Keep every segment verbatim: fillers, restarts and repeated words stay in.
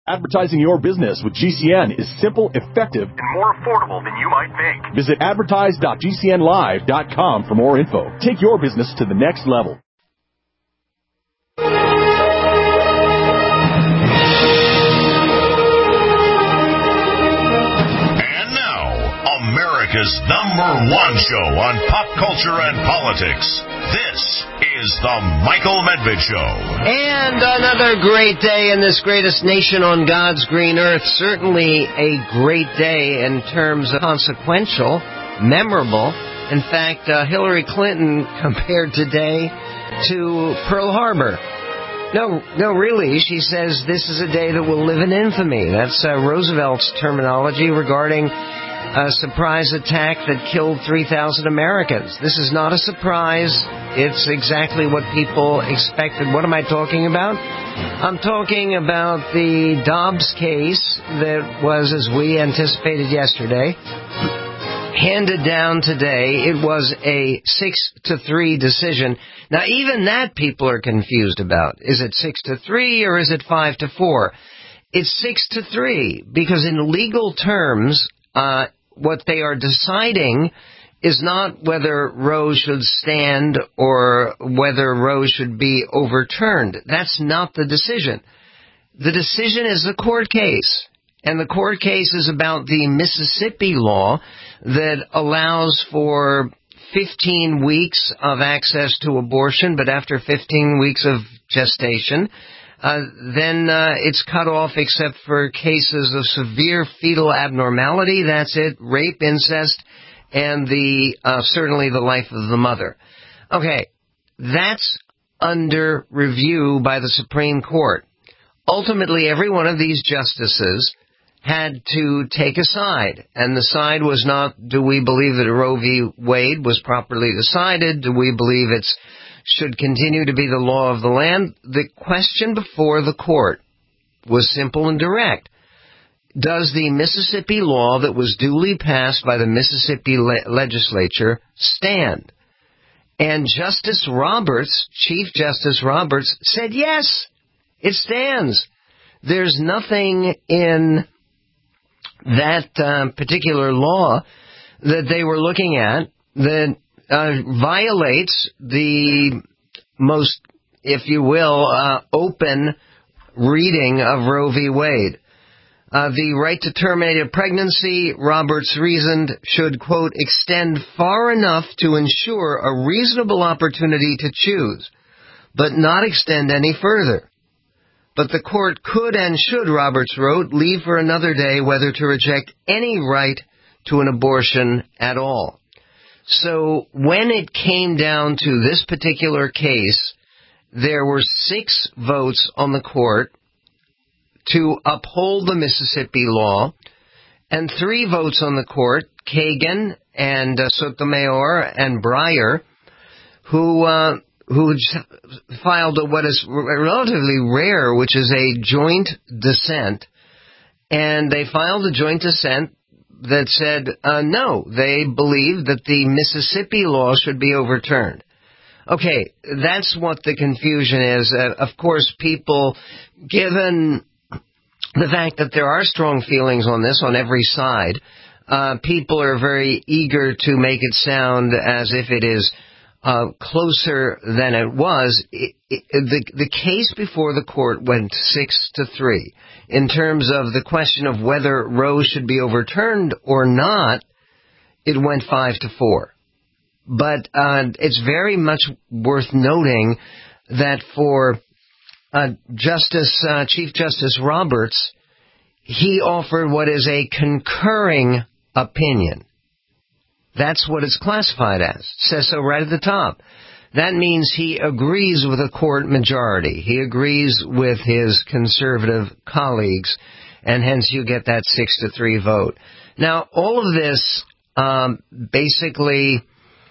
Advertising your business with G C N is simple, effective, and more affordable than you might think. Visit advertise dot g c n live dot com for more info. Take your business to the next level. And now, America's number one show on pop culture and politics. This is the Michael Medved Show. And another great day in this greatest nation on God's green earth. Certainly a great day in terms of consequential, memorable. In fact, uh, Hillary Clinton compared today to Pearl Harbor. No, no, really, she says this is a day that will live in infamy. That's uh, Roosevelt's terminology regarding a surprise attack that killed three thousand Americans. This is not a surprise. It's exactly what people expected. What am I talking about? I'm talking about the Dobbs case that was, as we anticipated yesterday, handed down today. It was a six to three decision. Now, even that people are confused about. Is it six to three or is it five to four? It's six to three because in legal terms, uh, what they are deciding is not whether Roe should stand or whether Roe should be overturned. That's not the decision. The decision is the court case. And the court case is about the Mississippi law that allows for fifteen weeks of access to abortion, but after fifteen weeks of gestation, uh, then uh, it's cut off except for cases of severe fetal abnormality. That's it, rape, incest, and the uh, certainly the life of the mother. Okay, that's under review by the Supreme Court. Ultimately, every one of these justices had to take a side, and the side was not, do we believe that Roe v. Wade was properly decided? Do we believe it should continue to be the law of the land? The question before the court was simple and direct. Does the Mississippi law that was duly passed by the Mississippi le- legislature stand? And Justice Roberts, Chief Justice Roberts, said yes, it stands. There's nothing in that uh, particular law that they were looking at that uh, violates the most, if you will, uh, open reading of Roe v. Wade. Uh, the right to terminate a pregnancy, Roberts reasoned, should, quote, extend far enough to ensure a reasonable opportunity to choose, but not extend any further. But the court could and should, Roberts wrote, leave for another day whether to reject any right to an abortion at all. So when it came down to this particular case, there were six votes on the court to uphold the Mississippi law, and three votes on the court, Kagan and uh, Sotomayor and Breyer, who uh, who filed a, what is relatively rare, which is a joint dissent, and they filed a joint dissent that said, uh, no, they believe that the Mississippi law should be overturned. Okay, that's what the confusion is. Uh, of course, people, given the fact that there are strong feelings on this on every side, uh, people are very eager to make it sound as if it is uh, closer than it was. It, it, the, the case before the court went six to three. In terms of the question of whether Roe should be overturned or not, it went five to four. But uh, it's very much worth noting that for uh, Justice uh, Chief Justice Roberts, he offered what is a concurring opinion. That's what it's classified as. It says so right at the top. That means he agrees with a court majority. He agrees with his conservative colleagues, and hence you get that six to three vote. Now, all of this um, basically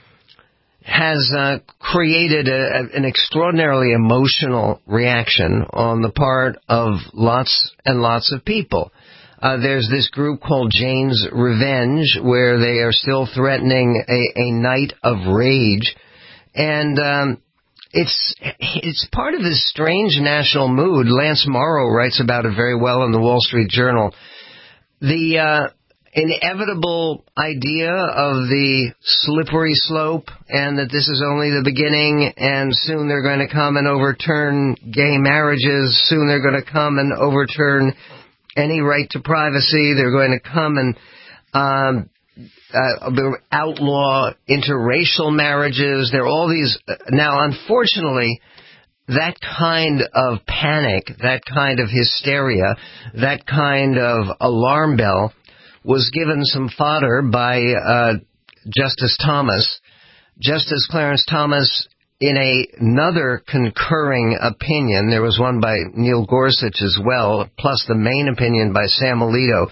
has uh, created a, a, an extraordinarily emotional reaction on the part of lots and lots of people. Uh, there's this group called Jane's Revenge, where they are still threatening a, a night of rage. And um, it's it's part of this strange national mood. Lance Morrow writes about it very well in the Wall Street Journal. The uh, inevitable idea of the slippery slope, and that this is only the beginning, and soon they're going to come and overturn gay marriages, soon they're going to come and overturn any right to privacy, they're going to come and um, uh, outlaw interracial marriages. There are all these. Now, unfortunately, that kind of panic, that kind of hysteria, that kind of alarm bell was given some fodder by uh, Justice Thomas. Justice Clarence Thomas, in a, another concurring opinion, there was one by Neil Gorsuch as well, plus the main opinion by Sam Alito,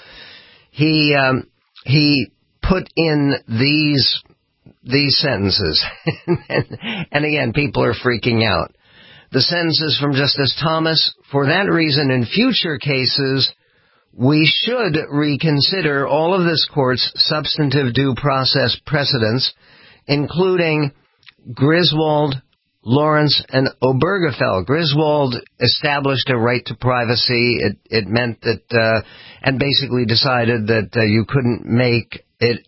he um, he put in these these sentences, and, and again, people are freaking out. The sentences from Justice Thomas: for that reason, in future cases, we should reconsider all of this court's substantive due process precedents, including Griswold, Lawrence, and Obergefell. Griswold established a right to privacy. It, it meant that, uh, and basically decided that uh, you couldn't make it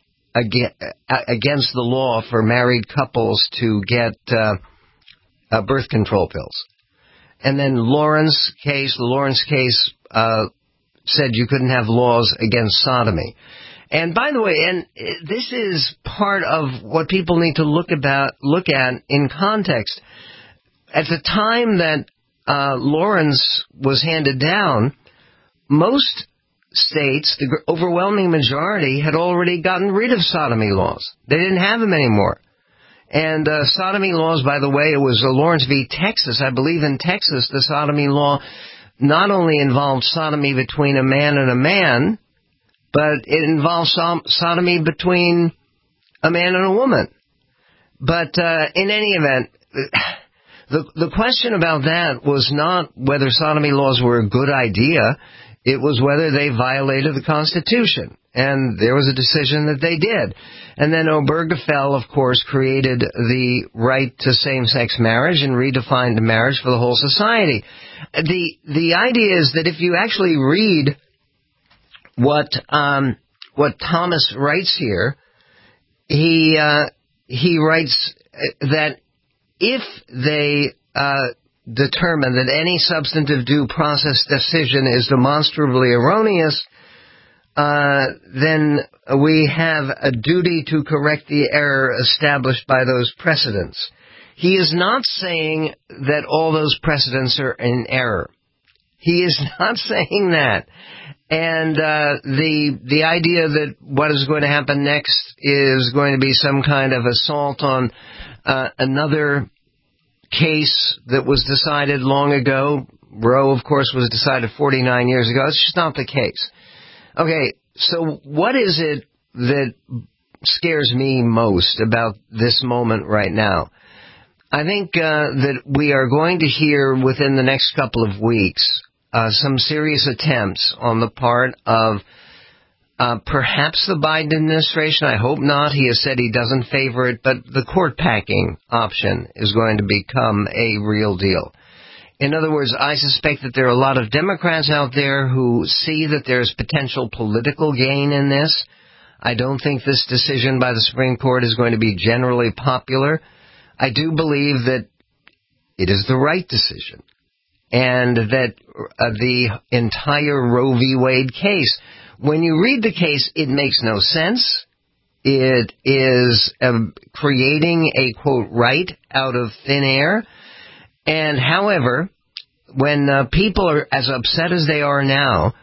ag- against the law for married couples to get uh, uh, birth control pills. And then Lawrence case, the Lawrence case, uh, said you couldn't have laws against sodomy. And by the way, and this is part of what people need to look about, look at in context. At the time that uh, Lawrence was handed down, most states, the overwhelming majority, had already gotten rid of sodomy laws. They didn't have them anymore. And uh, sodomy laws, by the way, it was uh, Lawrence v. Texas. I believe in Texas, the sodomy law not only involved sodomy between a man and a man, but it involves som- sodomy between a man and a woman. But uh, in any event, the the question about that was not whether sodomy laws were a good idea. It was whether they violated the Constitution. And there was a decision that they did. And then Obergefell, of course, created the right to same-sex marriage and redefined marriage for the whole society. The the idea is that if you actually read what um, what Thomas writes here, he uh, he writes that if they uh, determine that any substantive due process decision is demonstrably erroneous, uh, then we have a duty to correct the error established by those precedents. He is not saying that all those precedents are in error. He is not saying that. And uh, the the idea that what is going to happen next is going to be some kind of assault on uh, another case that was decided long ago. Roe, of course, was decided forty-nine years ago. It's just not the case. Okay, so what is it that scares me most about this moment right now? I think uh, that we are going to hear within the next couple of weeks uh, some serious attempts on the part of uh, perhaps the Biden administration. I hope not. He has said he doesn't favor it, but the court packing option is going to become a real deal. In other words, I suspect that there are a lot of Democrats out there who see that there's potential political gain in this. I don't think this decision by the Supreme Court is going to be generally popular. I do believe that it is the right decision, and that uh, the entire Roe v. Wade case, when you read the case, it makes no sense. It is um, creating a, quote, right out of thin air. And however, when uh, people are as upset as they are now,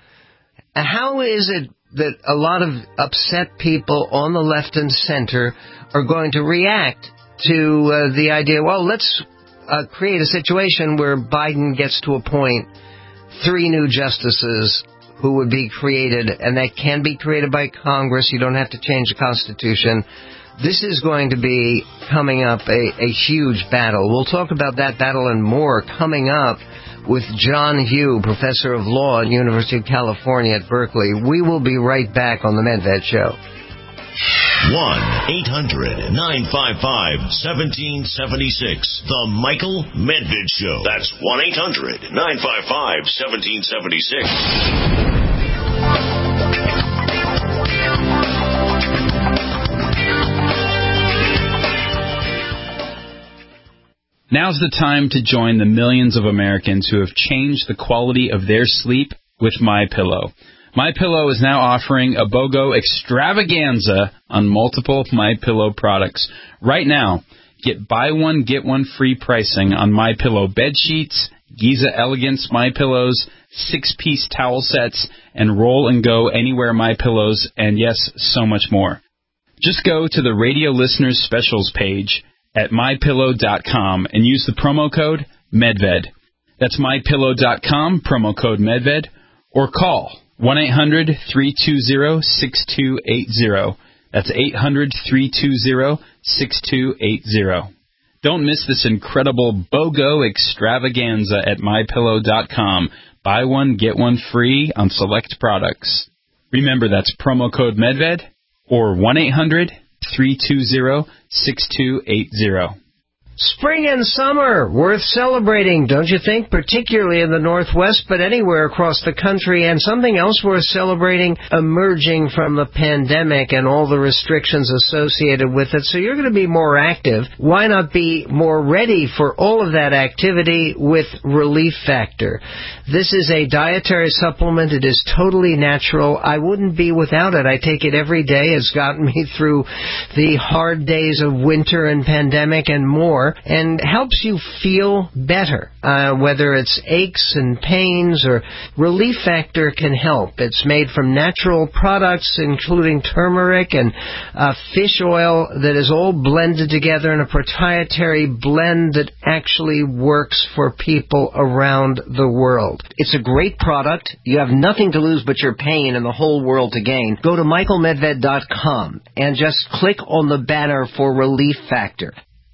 how is it that a lot of upset people on the left and center are going to react to uh, the idea, well, let's uh, create a situation where Biden gets to appoint three new justices who would be created, and that can be created by Congress. You don't have to change the Constitution. This is going to be coming up a, a huge battle. We'll talk about that battle and more coming up with John Hugh, professor of law at University of California at Berkeley. We will be right back on the Medved Show. one eight hundred nine five five one seven seven six. The Michael Medved Show. That's one eight hundred nine five five one seven seven six. Now's the time to join the millions of Americans who have changed the quality of their sleep with MyPillow. MyPillow is now offering a BOGO extravaganza on multiple MyPillow products. Right now, get buy one, get one free pricing on MyPillow bed sheets, Giza Elegance MyPillows, six-piece towel sets, and Roll and Go Anywhere MyPillows, and yes, so much more. Just go to the Radio Listeners Specials page at my pillow dot com and use the promo code Medved. That's my pillow dot com, promo code Medved, or call one eight hundred three two zero six two eight zero. That's eight hundred three two zero six two eight zero. Don't miss this incredible BOGO extravaganza at my pillow dot com. Buy one, get one free on select products. Remember, that's promo code Medved or one eight hundred three two zero six two eight zero. Spring and summer, worth celebrating, don't you think? Particularly in the Northwest, but anywhere across the country. And something else worth celebrating, emerging from the pandemic and all the restrictions associated with it. So you're going to be more active. Why not be more ready for all of that activity with Relief Factor? This is a dietary supplement. It is totally natural. I wouldn't be without it. I take it every day. It's gotten me through the hard days of winter and pandemic and more, and helps you feel better, uh, whether it's aches and pains or Relief Factor can help. It's made from natural products, including turmeric and uh, fish oil that is all blended together in a proprietary blend that actually works for people around the world. It's a great product. You have nothing to lose but your pain and the whole world to gain. Go to michael medved dot com and just click on the banner for Relief Factor.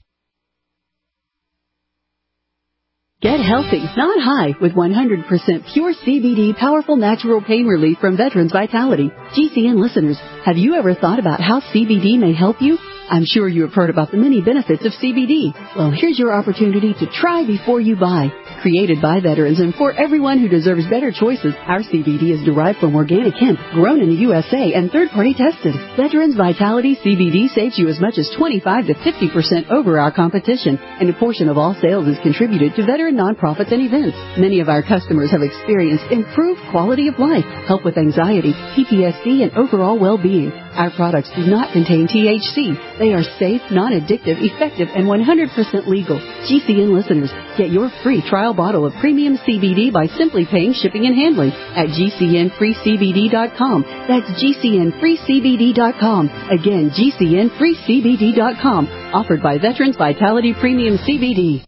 Get healthy, not high, with one hundred percent pure C B D powerful natural pain relief from Veterans Vitality. G C N listeners, have you ever thought about how C B D may help you? I'm sure you have heard about the many benefits of C B D. Well, here's your opportunity to try before you buy. Created by veterans and for everyone who deserves better choices, our C B D is derived from organic hemp, grown in the U S A and third-party tested. Veterans Vitality C B D saves you as much as twenty-five to fifty percent over our competition, and a portion of all sales is contributed to veteran nonprofits and events. Many of our customers have experienced improved quality of life, help with anxiety, P T S D, and overall well-being. Our products do not contain T H C. They are safe, non-addictive, effective, and one hundred percent legal. G C N listeners, get your free trial bottle of premium C B D by simply paying shipping and handling at G C N free C B D dot com. That's G C N free C B D dot com. Again, G C N free C B D dot com. Offered by Veterans Vitality Premium C B D.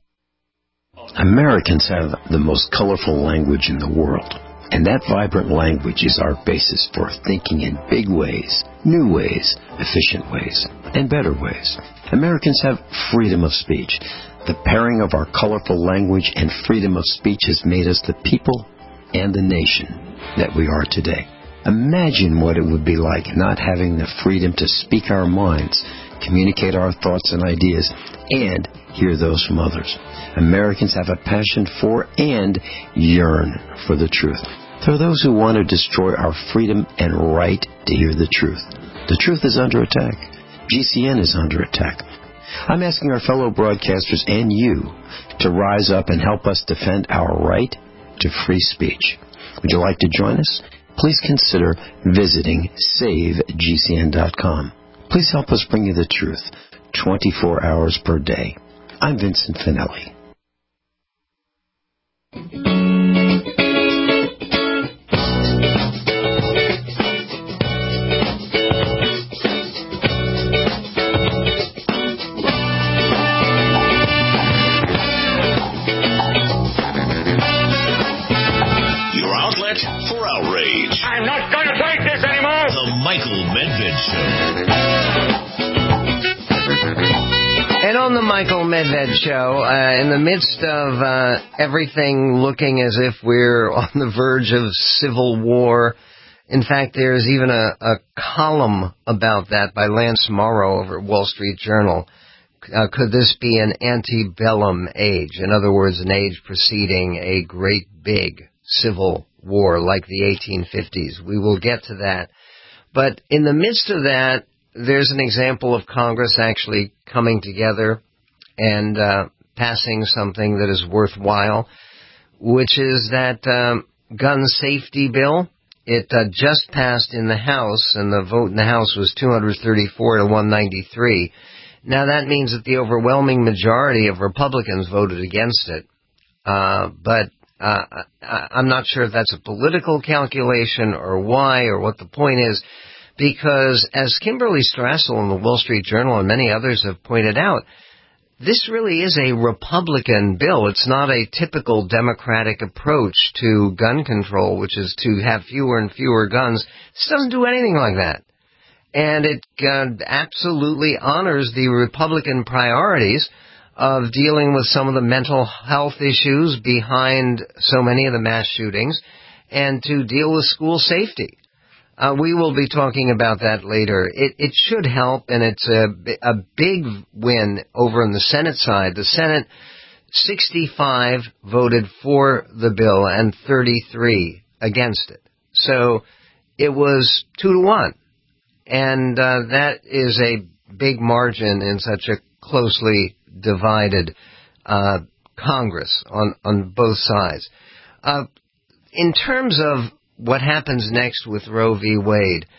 Americans have the most colorful language in the world. And that vibrant language is our basis for thinking in big ways, new ways, efficient ways, and better ways. Americans have freedom of speech. The pairing of our colorful language and freedom of speech has made us the people and the nation that we are today. Imagine what it would be like not having the freedom to speak our minds, communicate our thoughts and ideas, and hear those from others. Americans have a passion for and yearn for the truth. There are those who want to destroy our freedom and right to hear the truth. The truth is under attack. G C N is under attack. I'm asking our fellow broadcasters and you to rise up and help us defend our right to free speech. Would you like to join us? Please consider visiting save G C N dot com. Please help us bring you the truth twenty-four hours per day. I'm Vincent Finelli. Your outlet for outrage. I'm not going to take this anymore. The Michael Medved Show. And on the Michael Medved Show, uh, in the midst of uh, everything looking as if we're on the verge of civil war In fact, there's even a, a column about that by Lance Morrow over at Wall Street Journal. Uh, could this be an antebellum age? In other words, an age preceding a great big civil war like the eighteen fifties. We will get to that. But in the midst of that, there's an example of Congress actually coming together and uh, passing something that is worthwhile, which is that um, gun safety bill. It uh, just passed in the House, and the vote in the House was two hundred thirty-four to one ninety-three. Now, that means that the overwhelming majority of Republicans voted against it. Uh, but uh, I, I'm not sure if that's a political calculation or why or what the point is, because as Kimberly Strassel in the Wall Street Journal and many others have pointed out, this really is a Republican bill. It's not a typical Democratic approach to gun control, which is to have fewer and fewer guns. This doesn't do anything like that. And it uh, absolutely honors the Republican priorities of dealing with some of the mental health issues behind so many of the mass shootings and to deal with school safety. Uh, we will be talking about that later. It, it should help, and it's a, a big win over on the Senate side. The Senate, sixty-five voted for the bill and thirty-three against it. So it was two to one. And uh, that is a big margin in such a closely divided uh, Congress on, on both sides. Uh, in terms of what happens next with Roe v. Wade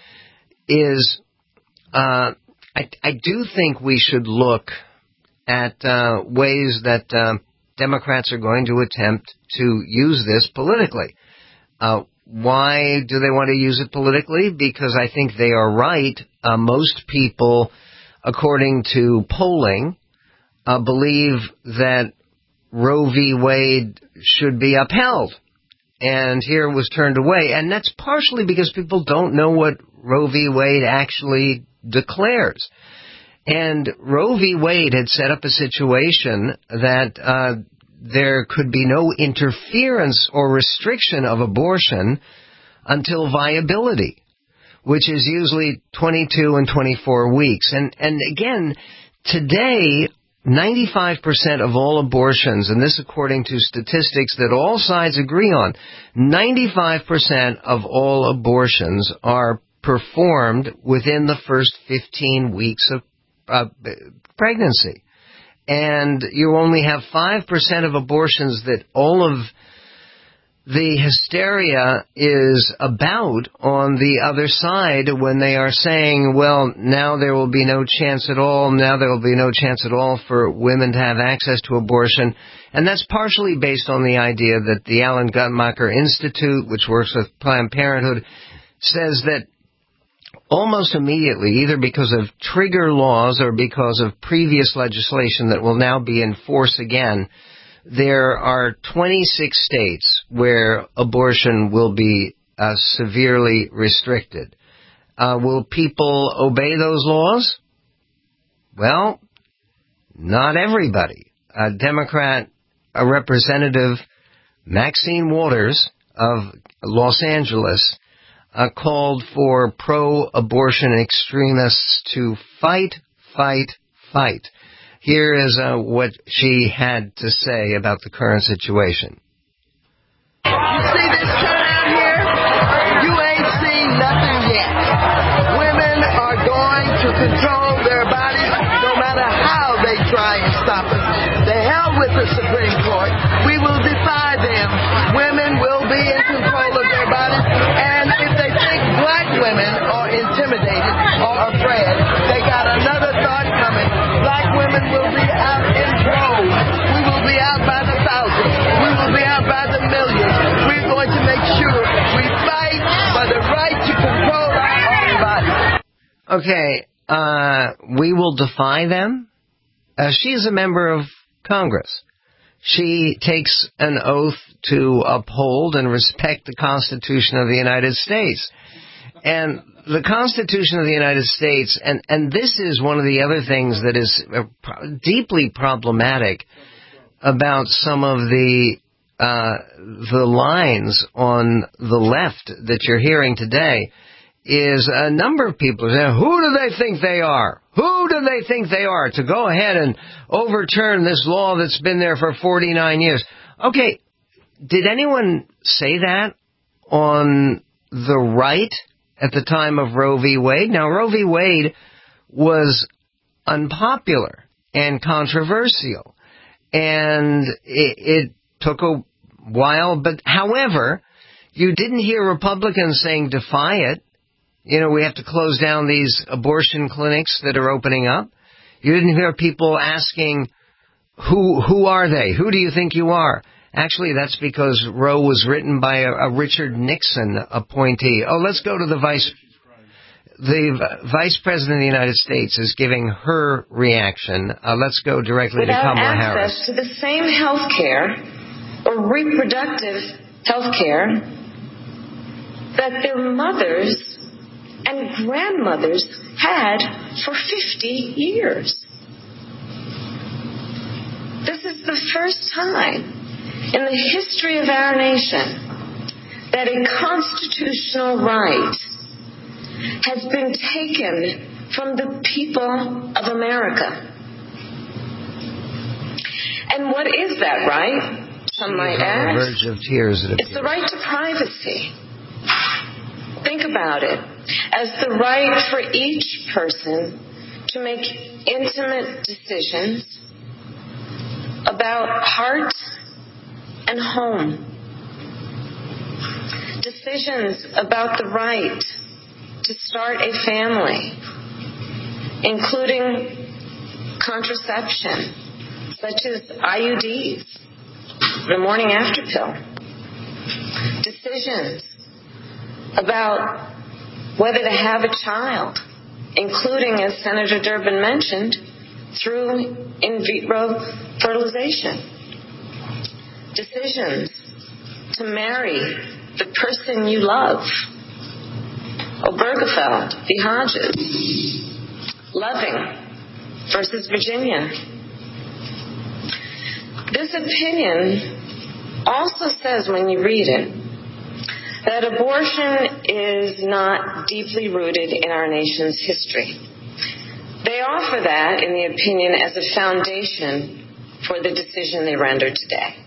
is, uh, I, I do think we should look at uh, ways that uh, Democrats are going to attempt to use this politically. Uh, why do they want to use it politically? Because I think they are right. Uh, most people, according to polling, uh, believe that Roe v. Wade should be upheld. And here it was turned away. And that's partially because people don't know what Roe v. Wade actually declares. And Roe v. Wade had set up a situation that uh, there could be no interference or restriction of abortion until viability, which is usually twenty-two and twenty-four weeks. And, and again, today, ninety-five percent of all abortions, and this according to statistics that all sides agree on, ninety-five percent of all abortions are performed within the first fifteen weeks of uh, pregnancy. And you only have five percent of abortions that all of the hysteria is about on the other side when they are saying, well, now there will be no chance at all, now there will be no chance at all for women to have access to abortion. And that's partially based on the idea that the Alan Guttmacher Institute, which works with Planned Parenthood, says that almost immediately, either because of trigger laws or because of previous legislation that will now be in force again, there are twenty-six states where abortion will be uh, severely restricted. Uh, will people obey those laws? Well, not everybody. A Democrat, a representative, Maxine Waters of Los Angeles, uh, called for pro-abortion extremists to fight, fight, fight. Here is uh, what she had to say about the current situation. You see this turnout here? You ain't seen nothing yet. Women are going to control their bodies no matter how they try and stop us. The hell with the Supreme Court. We will defy them. Women will be in control of their bodies. And if they think black women are intimidated or afraid, they got another thought coming. Black women will be out in droves. We will be out by the thousands. We will be out by the millions. We're going to make sure we fight for the right to control our own bodies. Okay, uh, we will defy them. Uh, she is a member of Congress. She takes an oath to uphold and respect the Constitution of the United States. And the Constitution of the United States, and, and this is one of the other things that is deeply problematic about some of the uh, the lines on the left that you're hearing today is a number of people saying, who do they think they are? Who do they think they are to go ahead and overturn this law that's been there for forty-nine years? Okay, did anyone say that on the right at the time of Roe v. Wade? Now, Roe v. Wade was unpopular and controversial, and it, it took a while, but however, you didn't hear Republicans saying defy it. You know, we have to close down these abortion clinics that are opening up. You didn't hear people asking, who who are they? Who do you think you are? Actually, that's because Roe was written by a, a Richard Nixon appointee. Oh, let's go to the vice. The Vice President of the United States is giving her reaction. Uh, let's go directly Without to Kamala Harris. Without access to the same health care or reproductive health care that their mothers and grandmothers had for fifty years. This is the first time in the history of our nation that a constitutional right has been taken from the people of America. And what is that right? Some might ask. On the verge of tears, it it's the right to privacy. Think about it as the right for each person to make intimate decisions about heart and home. Decisions about the right to start a family, including contraception, such as I U Ds, the morning after pill. Decisions about whether to have a child, including, as Senator Durbin mentioned, through in vitro fertilization. Decisions to marry the person you love. Obergefell v. Hodges. Loving versus Virginia. This opinion also says, when you read it, that abortion is not deeply rooted in our nation's history. They offer that, in the opinion, as a foundation for the decision they rendered today.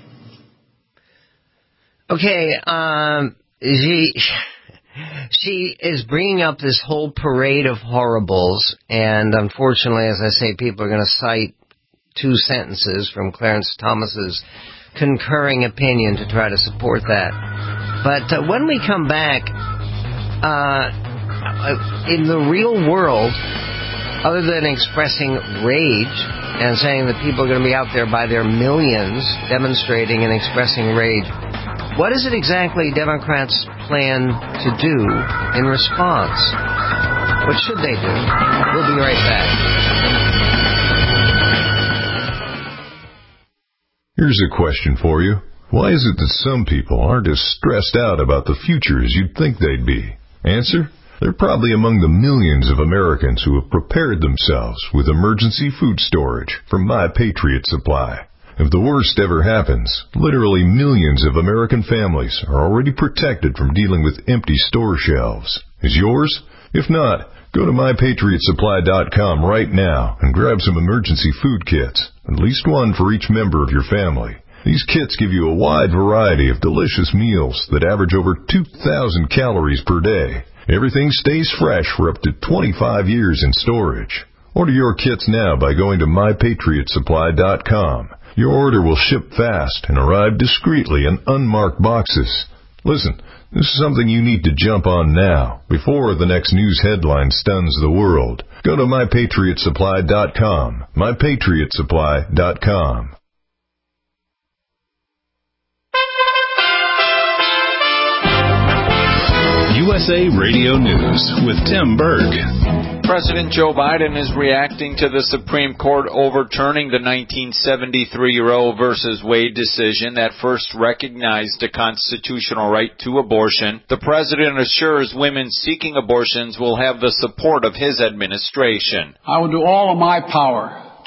Okay, um, she, she is bringing up this whole parade of horribles, and unfortunately, as I say, people are going to cite two sentences from Clarence Thomas's concurring opinion to try to support that. But uh, when we come back, uh, in the real world, other than expressing rage and saying that people are going to be out there by their millions demonstrating and expressing rage, what is it exactly Democrats plan to do in response? What should they do? We'll be right back. Here's a question for you. Why is it that some people aren't as stressed out about the future as you'd think they'd be? Answer? They're probably among the millions of Americans who have prepared themselves with emergency food storage from My Patriot Supply. If the worst ever happens, literally millions of American families are already protected from dealing with empty store shelves. Is yours? If not, go to my patriot supply dot com right now and grab some emergency food kits, at least one for each member of your family. These kits give you a wide variety of delicious meals that average over two thousand calories per day. Everything stays fresh for up to twenty-five years in storage. Order your kits now by going to my patriot supply dot com. Your order will ship fast and arrive discreetly in unmarked boxes. Listen, this is something you need to jump on now, before the next news headline stuns the world. Go to my patriot supply dot com. my patriot supply dot com. U S A Radio News with Tim Berg. President Joe Biden is reacting to the Supreme Court overturning the nineteen seventy-three Roe versus Wade decision that first recognized a constitutional right to abortion. The president assures women seeking abortions will have the support of his administration. I will do all in my power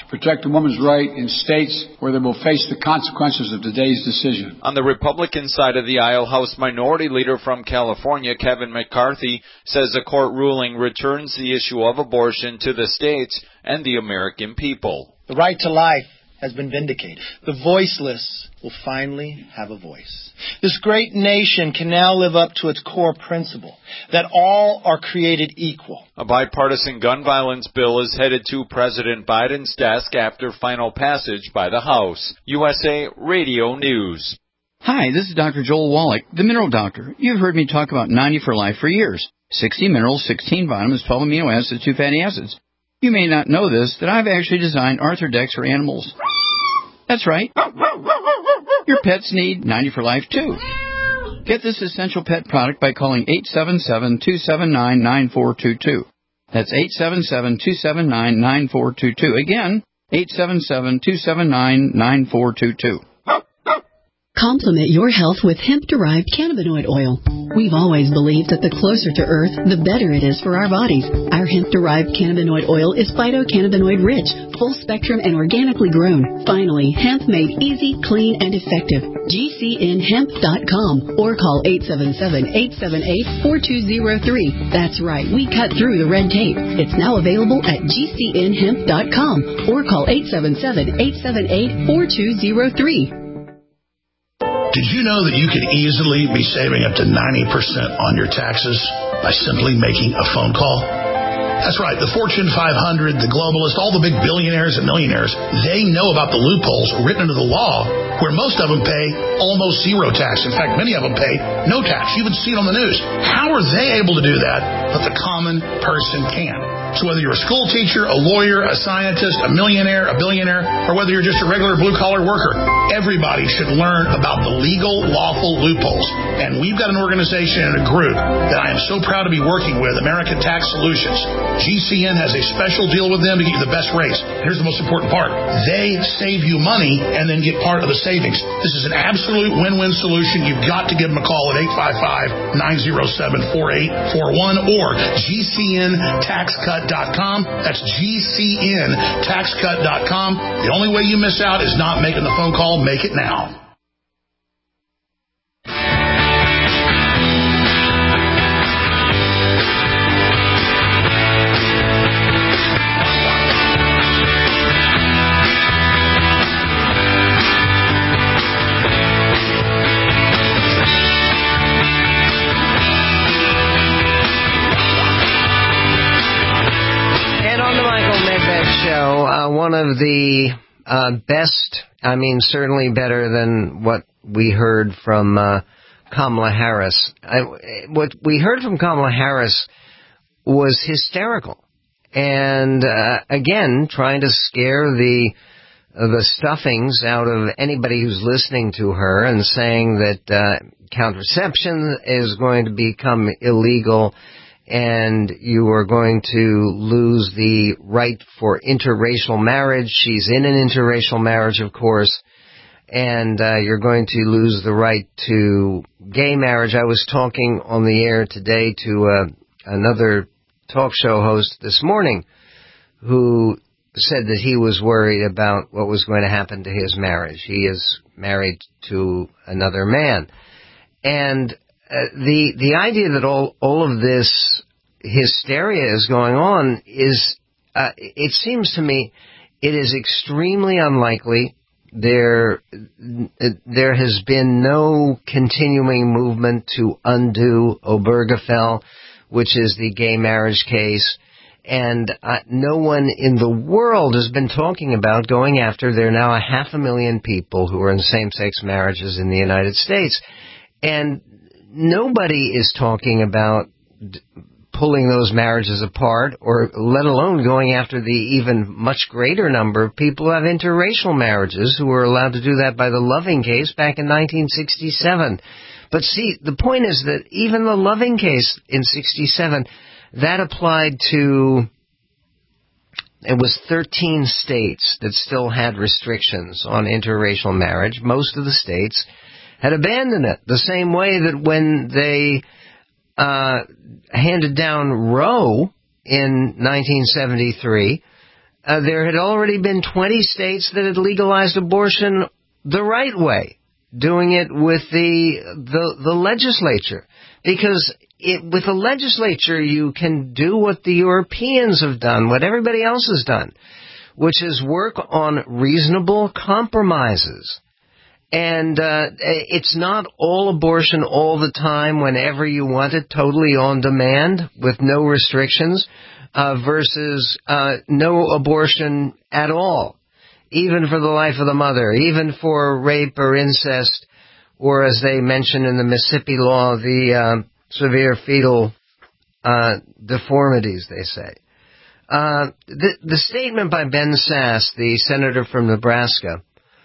to protect a woman's right in states where they will face the consequences of today's decision. On the Republican side of the aisle, House Minority Leader from California, Kevin McCarthy, says a court ruling returns the issue of abortion to the states and the American people. The right to life has been vindicated. The voiceless will finally have a voice. This great nation can now live up to its core principle, that all are created equal. A bipartisan gun violence bill is headed to President Biden's desk after final passage by the House. U S A Radio News. Hi, this is Doctor Joel Wallach, the Mineral Doctor. You've heard me talk about ninety for Life for years. sixty minerals, sixteen vitamins, twelve amino acids, two fatty acids. You may not know this, that I've actually designed Arthrodex for animals. That's right. Your pets need ninety for Life, too. Get this essential pet product by calling eight seven seven, two seven nine, nine four two two. That's eight seven seven, two seven nine, nine four two two. Again, eight seven seven, two seven nine, nine four two two. Complement your health with hemp-derived cannabinoid oil. We've always believed that the closer to Earth, the better it is for our bodies. Our hemp-derived cannabinoid oil is phytocannabinoid-rich, full-spectrum, and organically grown. Finally, hemp made easy, clean, and effective. G C N hemp dot com or call eight seven seven, eight seven eight, four two zero three. That's right, we cut through the red tape. It's now available at G C N hemp dot com or call eight seven seven, eight seven eight, four two zero three. Did you know that you could easily be saving up to ninety percent on your taxes by simply making a phone call? That's right. The Fortune five hundred, the globalists, all the big billionaires and millionaires, they know about the loopholes written into the law where most of them pay almost zero tax. In fact, many of them pay no tax. You would see it on the news. How are they able to do that, but the common person can? So whether you're a school teacher, a lawyer, a scientist, a millionaire, a billionaire, or whether you're just a regular blue-collar worker, everybody should learn about the legal, lawful loopholes. And we've got an organization and a group that I am so proud to be working with, American Tax Solutions. G C N has a special deal with them to get you the best rates. Here's the most important part. They save you money and then get part of the savings. This is an absolute win-win solution. You've got to give them a call at eight five five, nine zero seven, four eight four one or G C N tax cut dot com. That's G C N tax cut dot com. The only way you miss out is not making the phone call. Make it now. Uh, one of the uh, best, I mean, certainly better than what we heard from uh, Kamala Harris. I, what we heard from Kamala Harris was hysterical. And, uh, again, trying to scare the uh, the stuffings out of anybody who's listening to her and saying that uh, contraception is going to become illegal and you are going to lose the right for interracial marriage. She's in an interracial marriage, of course, and uh, you're going to lose the right to gay marriage. I was talking on the air today to uh, another talk show host this morning who said that he was worried about what was going to happen to his marriage. He is married to another man. And Uh, the the idea that all all of this hysteria is going on is, uh, it seems to me, it is extremely unlikely. There there has been no continuing movement to undo Obergefell, which is the gay marriage case, and uh, no one in the world has been talking about going after. There are now a half a million people who are in same-sex marriages in the United States, and nobody is talking about d- pulling those marriages apart, or let alone going after the even much greater number of people who have interracial marriages who were allowed to do that by the Loving case back in nineteen sixty-seven. But see, the point is that even the Loving case in sixty-seven, that applied to, it was thirteen states that still had restrictions on interracial marriage. Most of the states had abandoned it, the same way that when they uh handed down Roe in nineteen seventy-three, uh, there had already been twenty states that had legalized abortion the right way, doing it with the the, the legislature. Because it, with the legislature, you can do what the Europeans have done, what everybody else has done, which is work on reasonable compromises. And uh, it's not all abortion all the time whenever you want it, totally on demand with no restrictions, uh, versus uh, no abortion at all, even for the life of the mother, even for rape or incest, or as they mention in the Mississippi law, the uh, severe fetal uh, deformities, they say. Uh, the, the statement by Ben Sasse, the senator from Nebraska,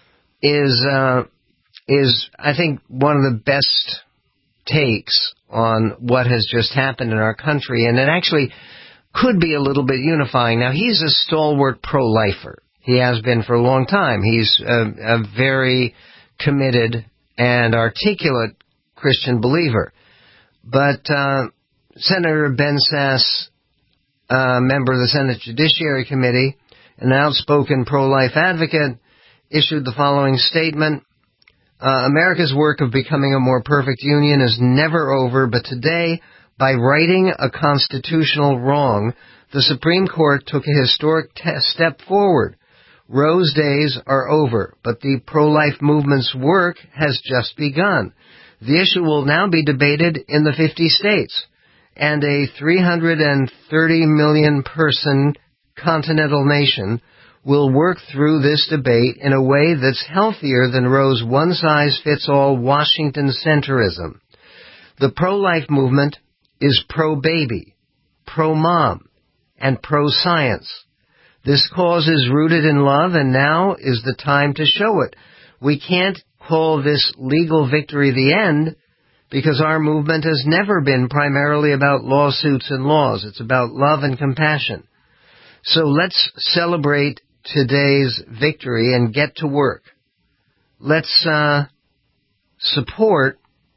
is, uh, is, I think, one of the best takes on what has just happened in our country, and it actually could be a little bit unifying. Now, he's a stalwart pro-lifer. He has been for a long time. He's a, a very committed and articulate Christian believer. But uh, Senator Ben Sasse, uh, member of the Senate Judiciary Committee, an outspoken pro-life advocate, issued the following statement. Uh, America's work of becoming a more perfect union is never over, but today, by righting a constitutional wrong, the Supreme Court took a historic te- step forward. Roe's days are over, but the pro-life movement's work has just begun. The issue will now be debated in the fifty states, and a three hundred thirty million person continental nation will work through this debate in a way that's healthier than Roe's one-size-fits-all Washington centrism. The pro-life movement is pro-baby, pro-mom, and pro-science. This cause is rooted in love, and now is the time to show it. We can't call this legal victory the end, because our movement has never been primarily about lawsuits and laws. It's about love and compassion. So let's celebrate today's victory and get to work. Let's uh, support,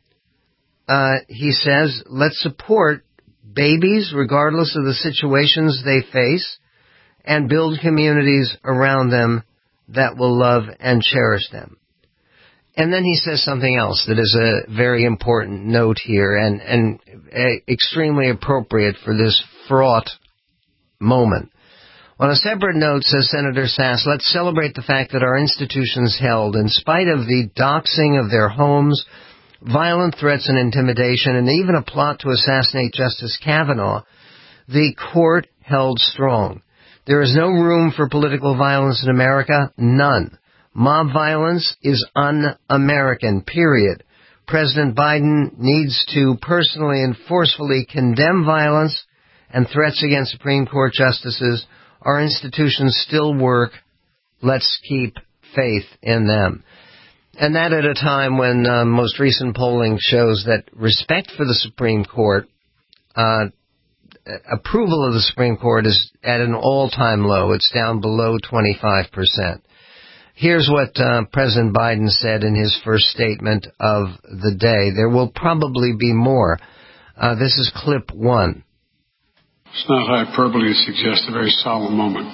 uh, he says, let's support babies regardless of the situations they face, and build communities around them that will love and cherish them. And then he says something else that is a very important note here and, and uh, extremely appropriate for this fraught moment. On a separate note, says Senator Sasse, let's celebrate the fact that our institutions held, in spite of the doxing of their homes, violent threats and intimidation, and even a plot to assassinate Justice Kavanaugh, the court held strong. There is no room for political violence in America, none. Mob violence is un-American, period. President Biden needs to personally and forcefully condemn violence and threats against Supreme Court justices. Our institutions still work. Let's keep faith in them. And that at a time when uh, most recent polling shows that respect for the Supreme Court, uh, approval of the Supreme Court is at an all-time low. It's down below twenty-five percent. Here's what uh, President Biden said in his first statement of the day. There will probably be more. Uh, this is clip one. It's not hyperbole to suggest a very solemn moment.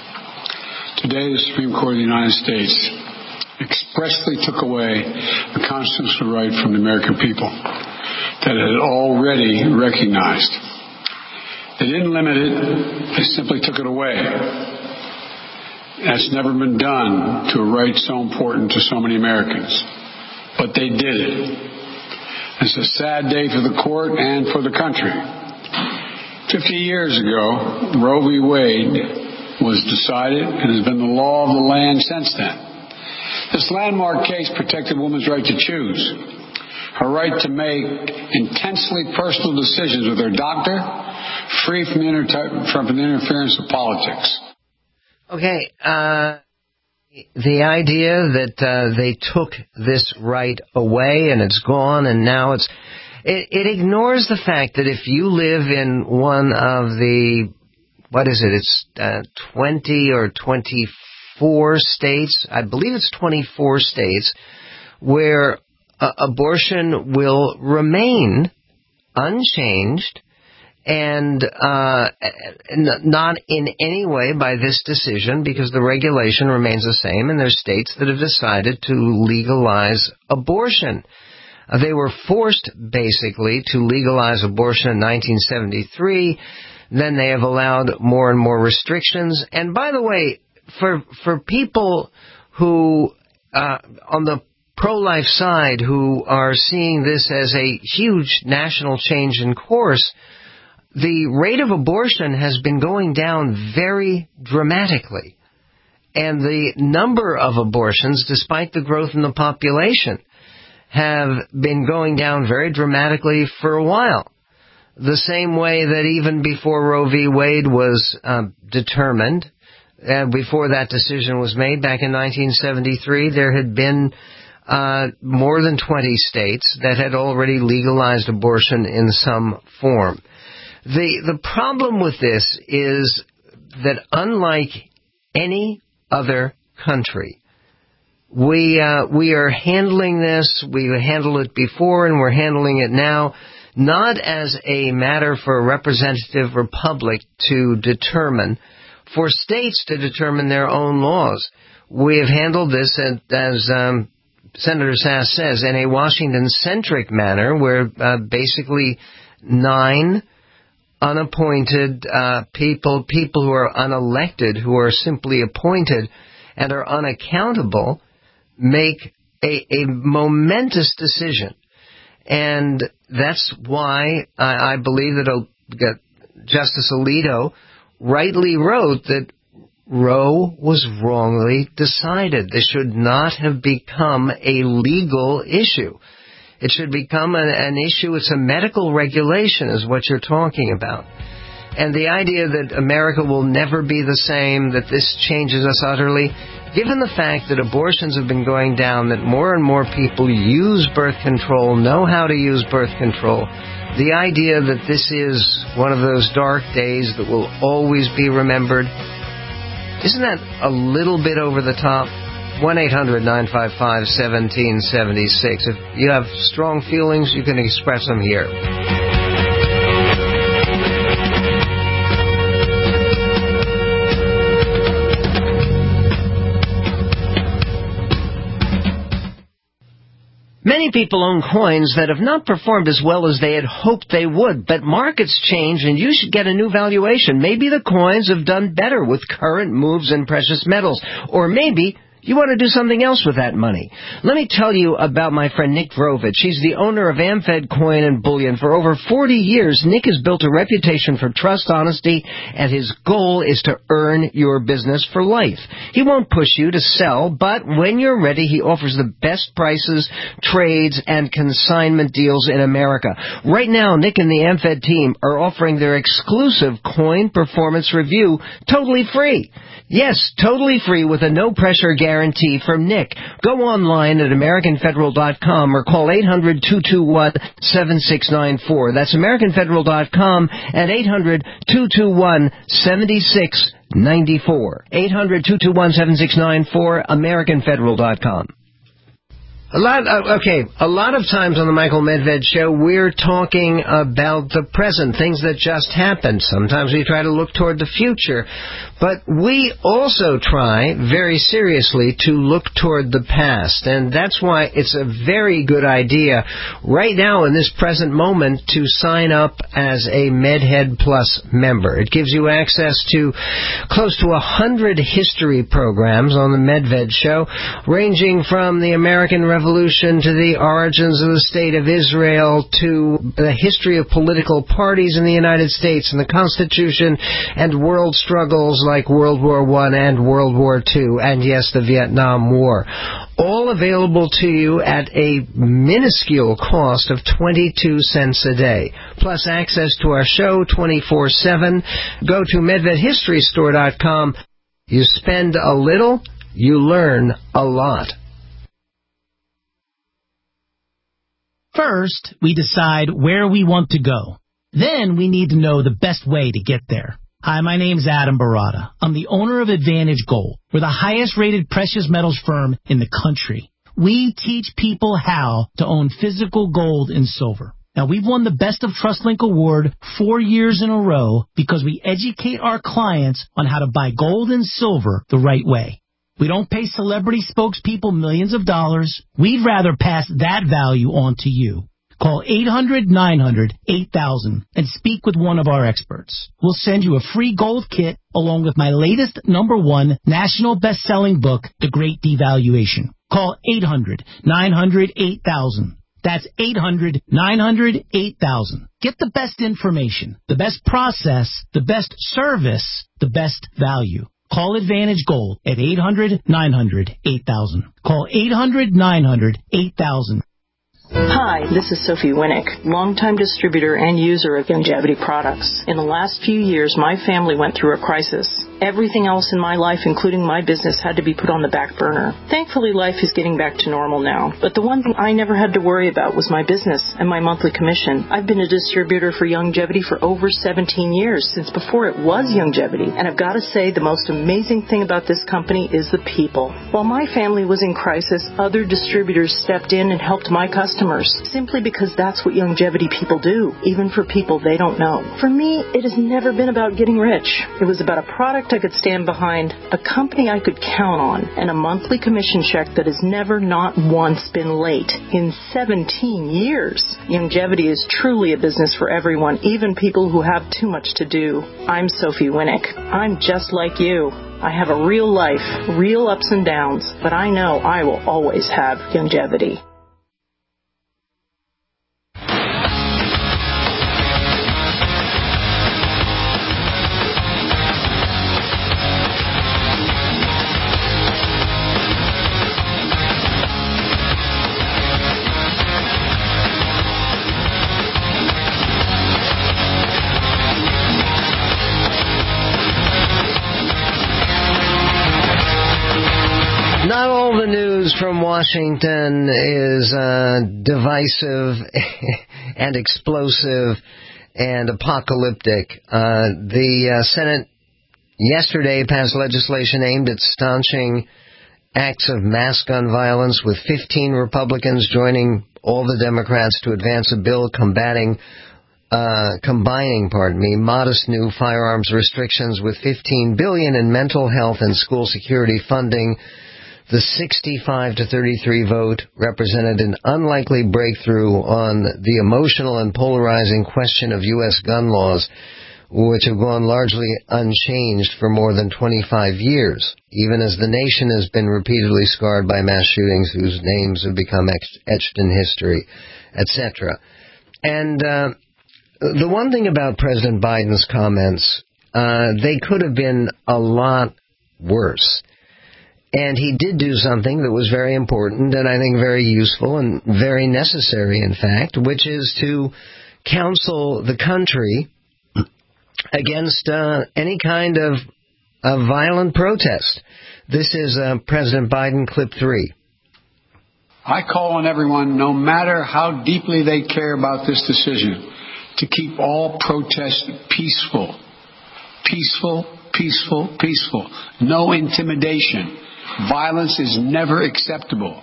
Today, the Supreme Court of the United States expressly took away a constitutional right from the American people that it had already recognized. They didn't limit it, they simply took it away. That's never been done to a right so important to so many Americans. But they did it. It's a sad day for the court and for the country. Fifty years ago, Roe v. Wade was decided and has been the law of the land since then. This landmark case protected women's right to choose, her right to make intensely personal decisions with her doctor, free from the, inter- from the interference of politics. Okay, uh, the idea that uh, they took this right away and it's gone and now it's... It, it ignores the fact that if you live in one of the, what is it, it's uh, twenty or twenty-four states, I believe it's twenty-four states, where uh, abortion will remain unchanged And uh, not in any way by this decision, because the regulation remains the same, and there's states that have decided to legalize abortion. Uh, they were forced, basically, to legalize abortion in nineteen seventy-three. Then they have allowed more and more restrictions. And by the way, for for people who, uh, on the pro-life side, who are seeing this as a huge national change in course, the rate of abortion has been going down very dramatically. And the number of abortions, despite the growth in the population, have been going down very dramatically for a while. The same way that even before Roe v. Wade was uh, determined, uh, before that decision was made back in nineteen seventy-three, there had been uh, more than twenty states that had already legalized abortion in some form. The the problem with this is that unlike any other country, we uh, we are handling this, we handled it before and we're handling it now, not as a matter for a representative republic to determine, for states to determine their own laws. We have handled this as, as um, Senator Sass says, in a Washington-centric manner, where uh, basically nine unappointed uh, people, people who are unelected, who are simply appointed and are unaccountable, make a, a momentous decision. And that's why I, I believe that uh, Justice Alito rightly wrote that Roe was wrongly decided. This should not have become a legal issue. It should become an, an issue. It's a medical regulation is what you're talking about. And the idea that America will never be the same, that this changes us utterly, given the fact that abortions have been going down, that more and more people use birth control, know how to use birth control, the idea that this is one of those dark days that will always be remembered, isn't that a little bit over the top? one eight hundred nine five five one seven seven six. If you have strong feelings, you can express them here. Many people own coins that have not performed as well as they had hoped they would, but markets change and you should get a new valuation. Maybe the coins have done better with current moves in precious metals, or maybe you want to do something else with that money. Let me tell you about my friend Nick Vrovich. He's the owner of AmFed Coin and Bullion. For over forty years, Nick has built a reputation for trust, honesty, and his goal is to earn your business for life. He won't push you to sell, but when you're ready, he offers the best prices, trades, and consignment deals in America. Right now, Nick and the AmFed team are offering their exclusive coin performance review totally free. Yes, totally free with a no-pressure guarantee from Nick. Go online at American Federal dot com or call eight hundred two two one seven six nine four. That's American Federal dot com and eight hundred two two one seven six nine four. eight hundred two two one seven six nine four, American Federal dot com. A lot, uh, okay, a lot of times on the Michael Medved Show, we're talking about the present, things that just happened. Sometimes we try to look toward the future. But we also try, very seriously, to look toward the past. And that's why it's a very good idea, right now in this present moment, to sign up as a MedHead Plus member. It gives you access to close to a hundred history programs on the Medved Show, ranging from the American Revolution Revolution to the origins of the State of Israel to the history of political parties in the United States and the Constitution and world struggles like World War One and World War Two and, yes, the Vietnam War. All available to you at a minuscule cost of twenty-two cents a day. Plus access to our show twenty-four seven. Go to Medved History Store dot com. You spend a little, you learn a lot. First, we decide where we want to go. Then we need to know the best way to get there. Hi, my name's Adam Barada. I'm the owner of Advantage Gold. We're the highest-rated precious metals firm in the country. We teach people how to own physical gold and silver. Now, we've won the Best of TrustLink Award four years in a row because we educate our clients on how to buy gold and silver the right way. We don't pay celebrity spokespeople millions of dollars. We'd rather pass that value on to you. Call eight hundred nine hundred eight thousand and speak with one of our experts. We'll send you a free gold kit along with my latest number one national best-selling book, The Great Devaluation. Call eight hundred nine hundred eight thousand. That's eight hundred nine hundred eight thousand. Get the best information, the best process, the best service, the best value. Call Advantage Gold at eight hundred nine hundred eight thousand. Call eight hundred nine hundred eight thousand. Hi, this is Sophie Winnick, longtime distributor and user of Youngevity products. In the last few years, my family went through a crisis. Everything else in my life, including my business, had to be put on the back burner. Thankfully, life is getting back to normal now. But the one thing I never had to worry about was my business and my monthly commission. I've been a distributor for Youngevity for over seventeen years, since before it was Youngevity. And I've got to say, the most amazing thing about this company is the people. While my family was in crisis, other distributors stepped in and helped my customers, simply because that's what Youngevity people do, even for people they don't know. For me, it has never been about getting rich. It was about a product I could stand behind, a company I could count on, and a monthly commission check that has never, not once, been late in seventeen years. Youngevity is truly a business for everyone, even people who have too much to do. I'm Sophie Winnick. I'm just like you. I have a real life, real ups and downs, but I know I will always have Youngevity. Not all the news from Washington is uh, divisive and explosive and apocalyptic. Uh, the uh, Senate yesterday passed legislation aimed at staunching acts of mass gun violence, with fifteen Republicans joining all the Democrats to advance a bill combating Uh, combining, pardon me, modest new firearms restrictions with fifteen billion dollars in mental health and school security funding. The sixty-five to thirty-three vote represented an unlikely breakthrough on the emotional and polarizing question of U S gun laws, which have gone largely unchanged for more than twenty-five years, even as the nation has been repeatedly scarred by mass shootings whose names have become etched in history, et cetera. And uh, the one thing about President Biden's comments, uh, they could have been a lot worse. And he did do something that was very important and I think very useful and very necessary, in fact, which is to counsel the country against uh, any kind of, of violent protest. This is uh, President Biden, clip three. I call on everyone, no matter how deeply they care about this decision, to keep all protests peaceful. Peaceful, peaceful, peaceful. No intimidation. Violence is never acceptable.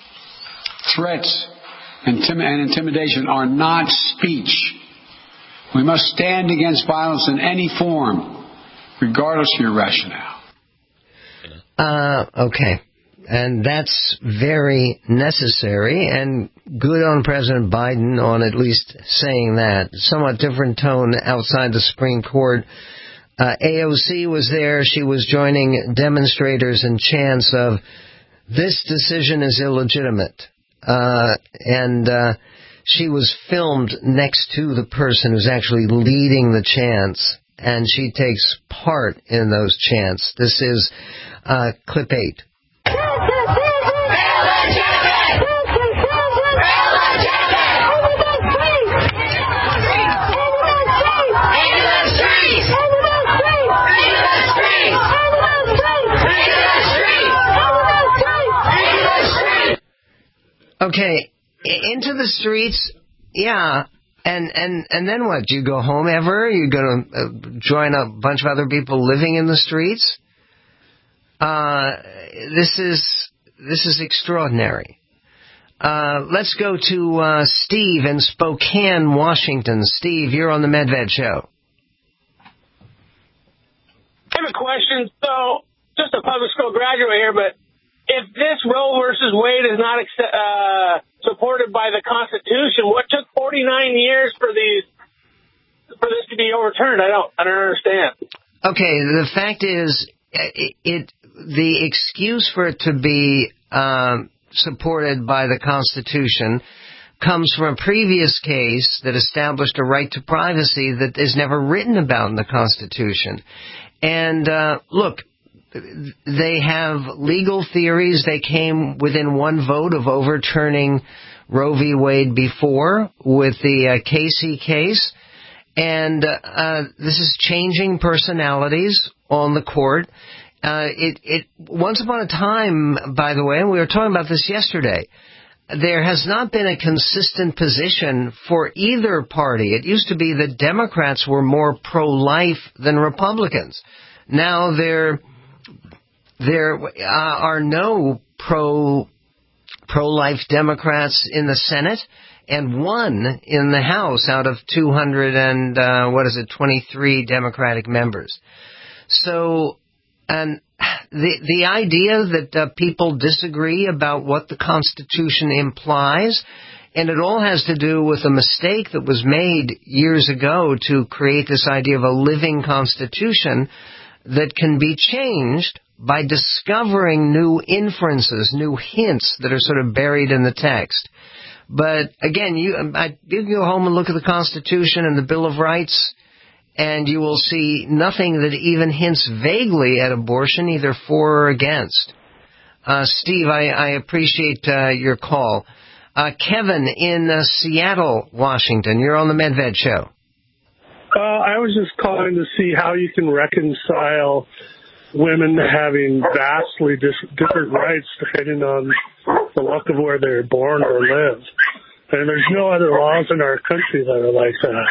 Threats and intimidation are not speech. We must stand against violence in any form, regardless of your rationale. Uh, okay. And that's very necessary and good on President Biden on at least saying that. Somewhat different tone outside the Supreme Court. Uh, A O C was there. She was joining demonstrators in chants of, "This decision is illegitimate." Uh, and uh, she was filmed next to the person who's actually leading the chants, and she takes part in those chants. This is uh, clip eight. Okay, into the streets, yeah, and, and, and then what? Do you go home ever? You go to uh, join a bunch of other people living in the streets? Uh, this is, this is extraordinary. Uh, let's go to uh, Steve in Spokane, Washington. Steve, you're on the Medved Show. I have a question. So, just a public school graduate here, but if this Roe versus Wade is not uh, supported by the Constitution, what took forty-nine years for these for this to be overturned? I don't, I don't understand. Okay, the fact is, it, it the excuse for it to be um, supported by the Constitution comes from a previous case that established a right to privacy that is never written about in the Constitution. And uh, look, they have legal theories. They came within one vote of overturning Roe v. Wade before with the uh, Casey case. And uh, this is changing personalities on the court. Uh, it, it, once upon a time, by the way, and we were talking about this yesterday, there has not been a consistent position for either party. It used to be that Democrats were more pro-life than Republicans. Now there, there uh, are no pro, pro-life Democrats in the Senate, and one in the House out of two hundred and, uh, what is it, twenty-three Democratic members. So, and the the idea that uh, people disagree about what the Constitution implies, and it all has to do with a mistake that was made years ago to create this idea of a living Constitution that can be changed by discovering new inferences, new hints that are sort of buried in the text. But again, you, I, you can go home and look at the Constitution and the Bill of Rights, and you will see nothing that even hints vaguely at abortion, either for or against. Uh, Steve, I, I appreciate uh, your call. Uh, Kevin in uh, Seattle, Washington, you're on the Medved Show. Uh, I was just calling to see how you can reconcile women having vastly dis- different rights depending on the luck of where they're born or live. And there's no other laws in our country that are like that.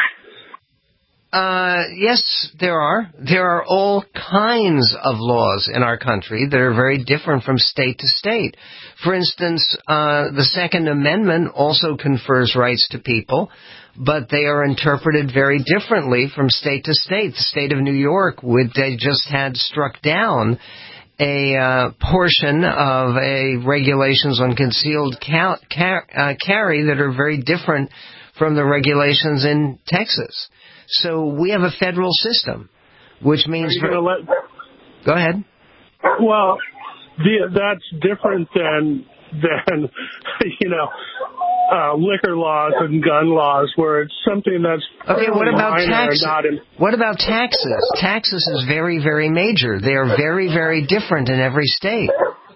Uh, yes, there are. There are all kinds of laws in our country that are very different from state to state. For instance, uh, the Second Amendment also confers rights to people, but they are interpreted very differently from state to state. The state of New York, would, they just had struck down a uh, portion of a regulations on concealed ca- car- uh, carry that are very different from the regulations in Texas. So we have a federal system, which means... For, let, go ahead. Well, the, that's different than, than you know, uh, liquor laws and gun laws, where it's something that's... Okay, what about taxes? In- what about taxes? Taxes is very, very major. They are very, very different in every state.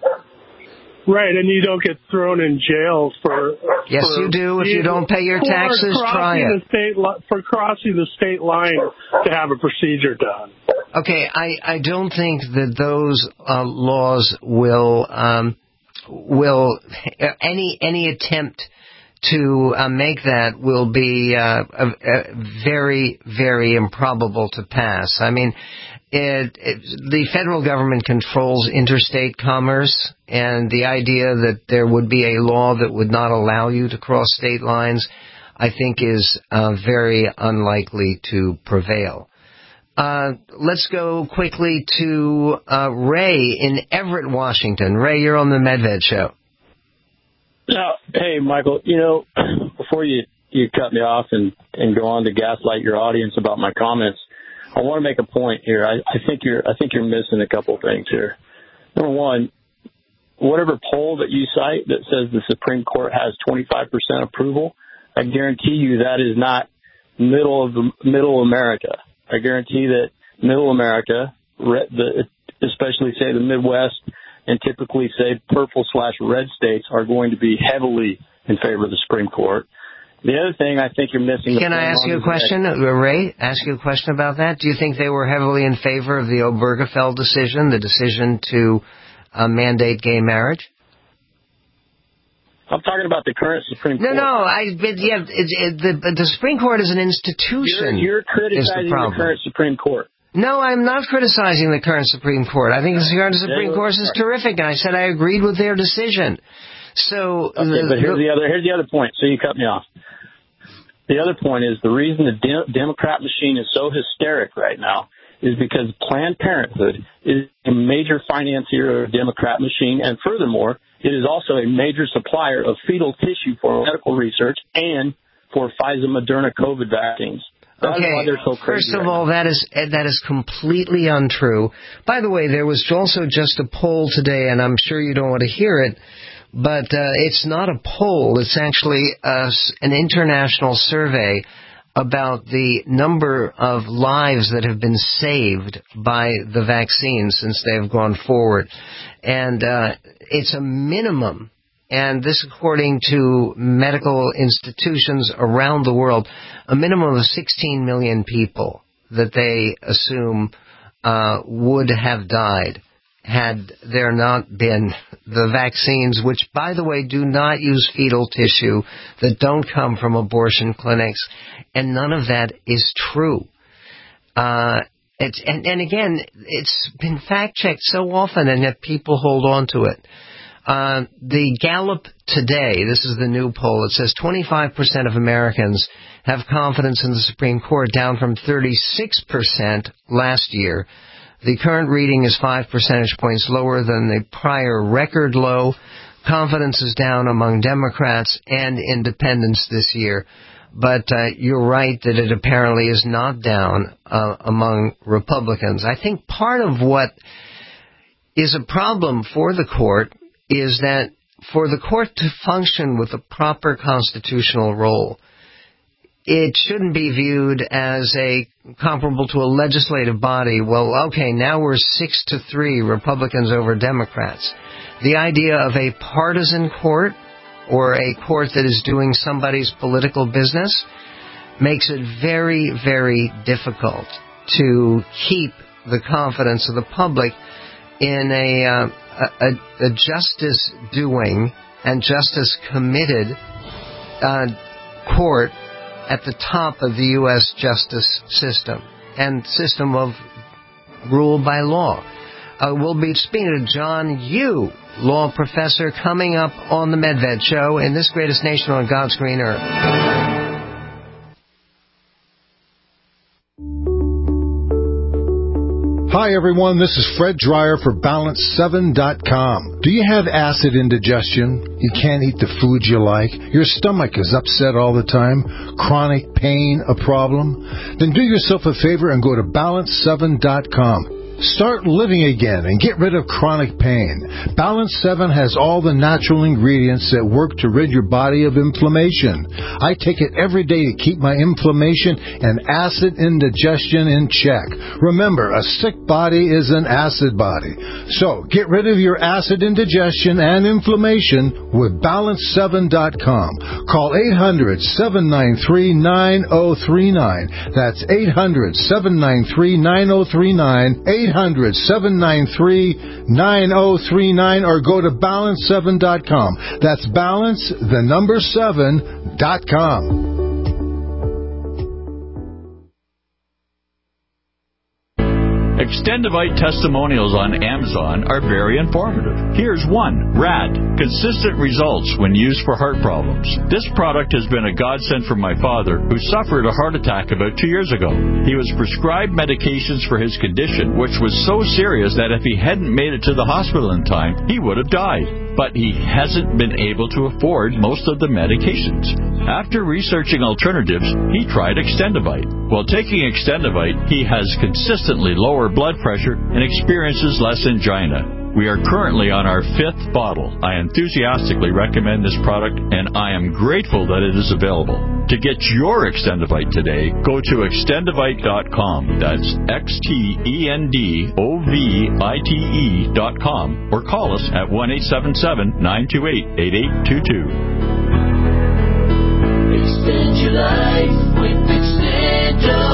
Right, and you don't get thrown in jail for... Yes, for you do. If you don't pay your taxes, try it. The state li- for crossing the state line to have a procedure done. Okay, I, I don't think that those uh, laws will... Um, will any any attempt to uh, make that will be uh, a, a very, very improbable to pass. I mean... It, it, the federal government controls interstate commerce, and the idea that there would be a law that would not allow you to cross state lines, I think, is uh, very unlikely to prevail. Uh, let's go quickly to uh, Ray in Everett, Washington. Ray, you're on the Medved Show. Now, hey, Michael, you know, before you, you cut me off and, and go on to gaslight your audience about my comments, I want to make a point here. I, I think you're I think you're missing a couple of things here. Number one, whatever poll that you cite that says the Supreme Court has twenty-five percent approval, I guarantee you that is not middle of the middle America. I guarantee that middle America, the, especially say the Midwest and typically say purple slash red states, are going to be heavily in favor of the Supreme Court. The other thing I think you're missing... Can I ask you a question, Ray? Ask you a question about that? Do you think they were heavily in favor of the Obergefell decision, the decision to uh, mandate gay marriage? I'm talking about the current Supreme Court. No, no, I, but yeah, it, it, the, the Supreme Court is an institution. You're, you're criticizing the, the current Supreme Court. No, I'm not criticizing the current Supreme Court. I think the current Supreme Court is terrific, and I said I agreed with their decision. So, okay, the, but here's the other here's the other point. So you cut me off. The other point is the reason the de- Democrat machine is so hysteric right now is because Planned Parenthood is a major financier of the Democrat machine, and furthermore, it is also a major supplier of fetal tissue for medical research and for Pfizer Moderna COVID vaccines. That okay, is why they're so crazy first of right all, now. that is that is completely untrue. By the way, there was also just a poll today, and I'm sure you don't want to hear it, but uh, it's not a poll. It's actually uh, an international survey about the number of lives that have been saved by the vaccine since they have gone forward. And uh, it's a minimum, and this according to medical institutions around the world, a minimum of sixteen million people that they assume uh, would have died had there not been the vaccines, which, by the way, do not use fetal tissue, that don't come from abortion clinics, and none of that is true. Uh, it's, and, and again, it's been fact-checked so often, and yet people hold on to it. Uh, the Gallup today, this is the new poll, it says twenty-five percent of Americans have confidence in the Supreme Court, down from thirty-six percent last year. The current reading is five percentage points lower than the prior record low. Confidence is down among Democrats and independents this year. But uh, you're right that it apparently is not down uh, among Republicans. I think part of what is a problem for the court is that for the court to function with a proper constitutional role, it shouldn't be viewed as a comparable to a legislative body. Well, okay, now we're six to three Republicans over Democrats. The idea of a partisan court or a court that is doing somebody's political business makes it very, very difficult to keep the confidence of the public in a, uh, a, a justice-doing and justice-committed uh, court at the top of the U S justice system and system of rule by law. Uh, we'll be speaking to John Yoo, law professor, coming up on the Medved Show in this greatest nation on God's green earth. Hi everyone, this is Fred Dreyer for balance seven dot com. Do you have acid indigestion? You can't eat the foods you like? Your stomach is upset all the time? Chronic pain a problem? Then do yourself a favor and go to balance seven dot com. Start living again and get rid of chronic pain. Balance seven has all the natural ingredients that work to rid your body of inflammation. I take it every day to keep my inflammation and acid indigestion in check. Remember, a sick body is an acid body. So, get rid of your acid indigestion and inflammation with balance seven dot com. Call eight hundred, seven nine three, nine oh three nine. That's eight hundred, seven nine three, nine oh three nine. eight hundred, seven nine three, nine oh three nine, or go to balance seven dot com. That's balance, the number seven, dot com. Extendivite testimonials on Amazon are very informative. Here's one. Rad. Consistent results when used for heart problems. This product has been a godsend for my father, who suffered a heart attack about two years ago. He was prescribed medications for his condition, which was so serious that if he hadn't made it to the hospital in time, he would have died. But he hasn't been able to afford most of the medications. After researching alternatives, he tried Extendivite. While taking Extendivite, he has consistently lower blood pressure and experiences less angina. We are currently on our fifth bottle. I enthusiastically recommend this product, and I am grateful that it is available. To get your Extendivite today, go to extendivite dot com. That's X T E N D O V I T E dot com, or call us at one eight seven seven, nine two eight, eight eight two two. Extend your life with Extendivite.